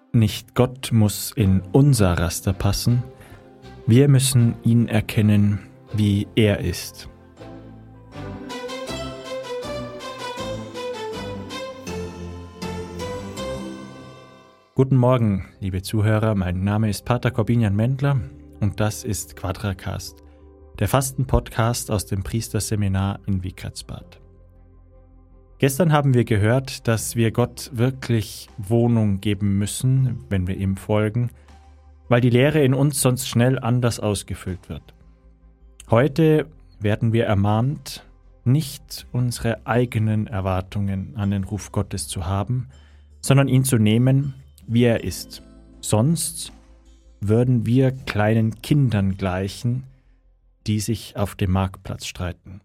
Nicht Gott muss in unser Raster passen, wir müssen ihn erkennen, wie er ist. Guten Morgen, liebe Zuhörer, mein Name ist Pater Corbinian Mendler und das ist Quadracast, der Fasten-Podcast aus dem Priesterseminar in Wickratsbad. Gestern haben wir gehört, dass wir Gott wirklich Wohnung geben müssen, wenn wir ihm folgen, weil die Lehre in uns sonst schnell anders ausgefüllt wird. Heute werden wir ermahnt, nicht unsere eigenen Erwartungen an den Ruf Gottes zu haben, sondern ihn zu nehmen, wie er ist. Sonst würden wir kleinen Kindern gleichen, die sich auf dem Marktplatz streiten.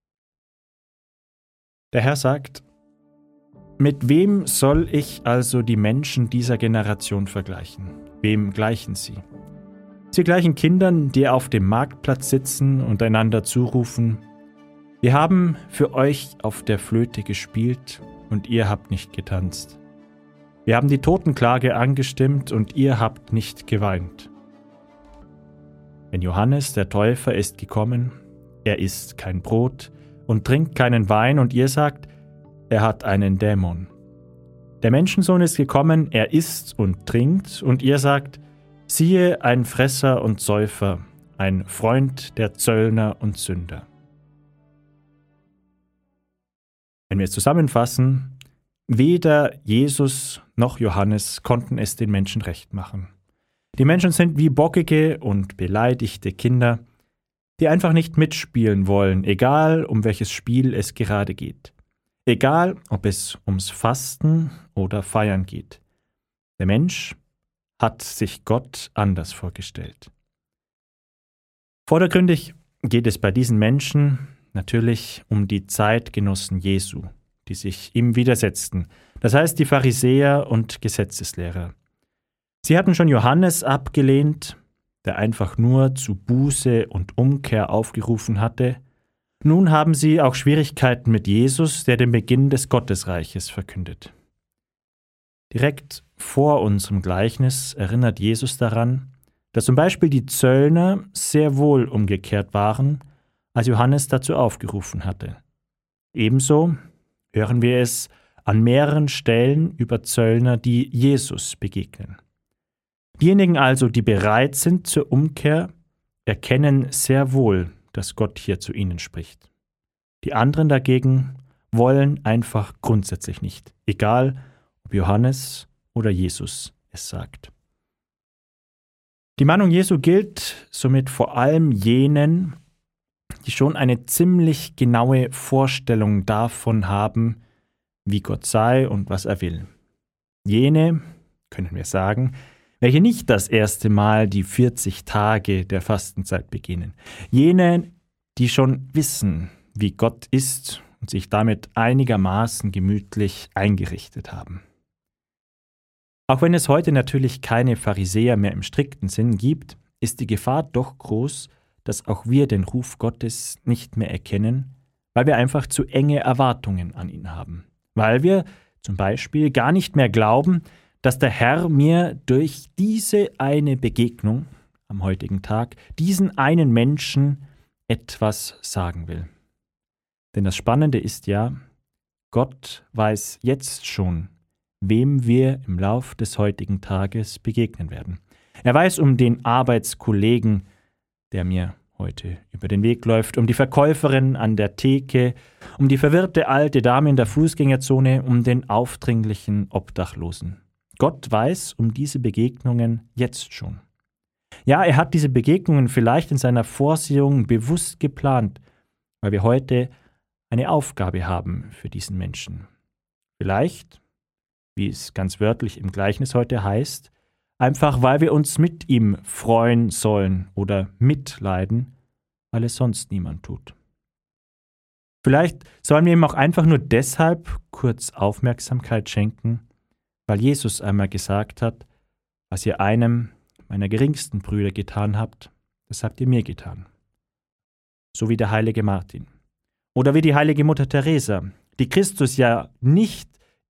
Der Herr sagt: Mit wem soll ich also die Menschen dieser Generation vergleichen? Wem gleichen sie? Sie gleichen Kindern, die auf dem Marktplatz sitzen und einander zurufen: Wir haben für euch auf der Flöte gespielt und ihr habt nicht getanzt. Wir haben die Totenklage angestimmt und ihr habt nicht geweint. Denn Johannes, der Täufer, ist gekommen, er isst kein Brot und trinkt keinen Wein, und ihr sagt, er hat einen Dämon. Der Menschensohn ist gekommen, er isst und trinkt, und ihr sagt, siehe, ein Fresser und Säufer, ein Freund der Zöllner und Sünder. Wenn wir es zusammenfassen, weder Jesus noch Johannes konnten es den Menschen recht machen. Die Menschen sind wie bockige und beleidigte Kinder, die einfach nicht mitspielen wollen, egal um welches Spiel es gerade geht. Egal, ob es ums Fasten oder Feiern geht. Der Mensch hat sich Gott anders vorgestellt. Vordergründig geht es bei diesen Menschen natürlich um die Zeitgenossen Jesu, die sich ihm widersetzten, das heißt die Pharisäer und Gesetzeslehrer. Sie hatten schon Johannes abgelehnt, der einfach nur zu Buße und Umkehr aufgerufen hatte. Nun haben sie auch Schwierigkeiten mit Jesus, der den Beginn des Gottesreiches verkündet. Direkt vor unserem Gleichnis erinnert Jesus daran, dass zum Beispiel die Zöllner sehr wohl umgekehrt waren, als Johannes dazu aufgerufen hatte. Ebenso hören wir es an mehreren Stellen über Zöllner, die Jesus begegnen. Diejenigen also, die bereit sind zur Umkehr, erkennen sehr wohl, dass Gott hier zu ihnen spricht. Die anderen dagegen wollen einfach grundsätzlich nicht, egal ob Johannes oder Jesus es sagt. Die Mahnung Jesu gilt somit vor allem jenen, die schon eine ziemlich genaue Vorstellung davon haben, wie Gott sei und was er will. Jene, können wir sagen, welche nicht das erste Mal die 40 Tage der Fastenzeit beginnen. Jene, die schon wissen, wie Gott ist und sich damit einigermaßen gemütlich eingerichtet haben. Auch wenn es heute natürlich keine Pharisäer mehr im strikten Sinn gibt, ist die Gefahr doch groß, dass auch wir den Ruf Gottes nicht mehr erkennen, weil wir einfach zu enge Erwartungen an ihn haben. Weil wir zum Beispiel gar nicht mehr glauben, dass der Herr mir durch diese eine Begegnung am heutigen Tag, diesen einen Menschen etwas sagen will. Denn das Spannende ist ja, Gott weiß jetzt schon, wem wir im Lauf des heutigen Tages begegnen werden. Er weiß um den Arbeitskollegen, der mir heute über den Weg läuft, um die Verkäuferin an der Theke, um die verwirrte alte Dame in der Fußgängerzone, um den aufdringlichen Obdachlosen. Gott weiß um diese Begegnungen jetzt schon. Ja, er hat diese Begegnungen vielleicht in seiner Vorsehung bewusst geplant, weil wir heute eine Aufgabe haben für diesen Menschen. Vielleicht, wie es ganz wörtlich im Gleichnis heute heißt, einfach weil wir uns mit ihm freuen sollen oder mitleiden, weil es sonst niemand tut. Vielleicht sollen wir ihm auch einfach nur deshalb kurz Aufmerksamkeit schenken, weil Jesus einmal gesagt hat, was ihr einem meiner geringsten Brüder getan habt, das habt ihr mir getan. So wie der heilige Martin. Oder wie die heilige Mutter Teresa, die Christus ja nicht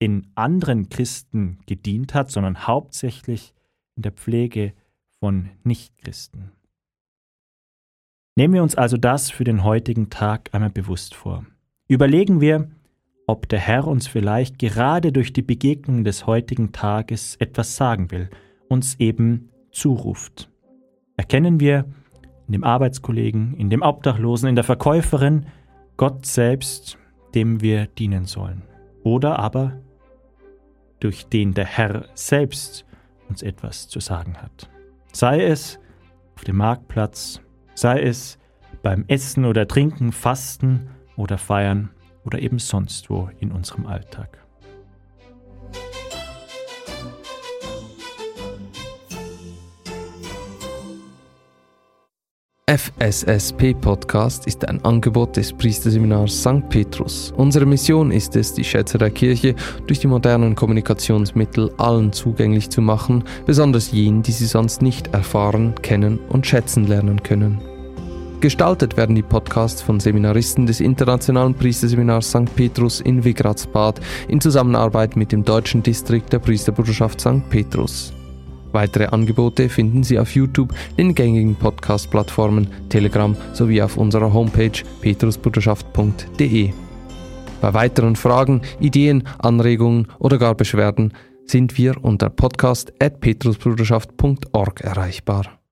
in anderen Christen gedient hat, sondern hauptsächlich in der Pflege von Nichtchristen. Nehmen wir uns also das für den heutigen Tag einmal bewusst vor. Überlegen wir, ob der Herr uns vielleicht gerade durch die Begegnung des heutigen Tages etwas sagen will, uns eben zuruft. Erkennen wir in dem Arbeitskollegen, in dem Obdachlosen, in der Verkäuferin Gott selbst, dem wir dienen sollen. Oder aber durch den der Herr selbst uns etwas zu sagen hat. Sei es auf dem Marktplatz, sei es beim Essen oder Trinken, Fasten oder Feiern oder eben sonst wo in unserem Alltag. FSSP Podcast ist ein Angebot des Priesterseminars St. Petrus. Unsere Mission ist es, die Schätze der Kirche durch die modernen Kommunikationsmittel allen zugänglich zu machen, besonders jenen, die sie sonst nicht erfahren, kennen und schätzen lernen können. Gestaltet werden die Podcasts von Seminaristen des Internationalen Priesterseminars St. Petrus in Wigratzbad in Zusammenarbeit mit dem deutschen Distrikt der Priesterbruderschaft St. Petrus. Weitere Angebote finden Sie auf YouTube, den gängigen Podcast-Plattformen, Telegram sowie auf unserer Homepage petrusbruderschaft.de. Bei weiteren Fragen, Ideen, Anregungen oder gar Beschwerden sind wir unter podcast@petrusbruderschaft.org erreichbar.